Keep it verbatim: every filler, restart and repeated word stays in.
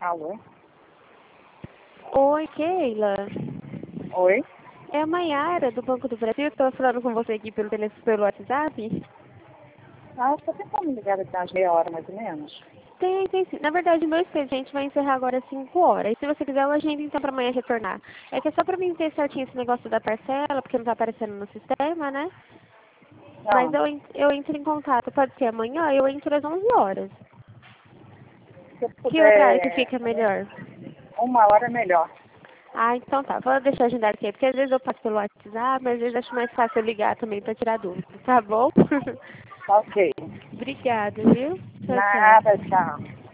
Alô? Oi, Keila. Oi? É a Mayara, do Banco do Brasil. Estou falando com você aqui pelo, tele- pelo WhatsApp. Ah, você tem como me ligar daqui a umas meia hora, mais ou menos? Tem, tem sim. Na verdade, meu expediente vai encerrar agora às cinco horas. E se você quiser, eu agendo então para amanhã retornar. É que é só para mim ter certinho esse negócio da parcela, porque não tá aparecendo no sistema, né? Mas Não. eu, en- eu entro em contato. Pode ser amanhã? Eu entro às onze horas. Se você Que horário que puder, fica melhor? uma hora é melhor. Ah, então tá. Vou deixar agendado aqui, porque às vezes eu passo pelo WhatsApp, mas às vezes acho mais fácil eu ligar também para tirar dúvidas. Tá bom? Ok. Obrigada, viu? Tchau, tchau. Nada, tchau.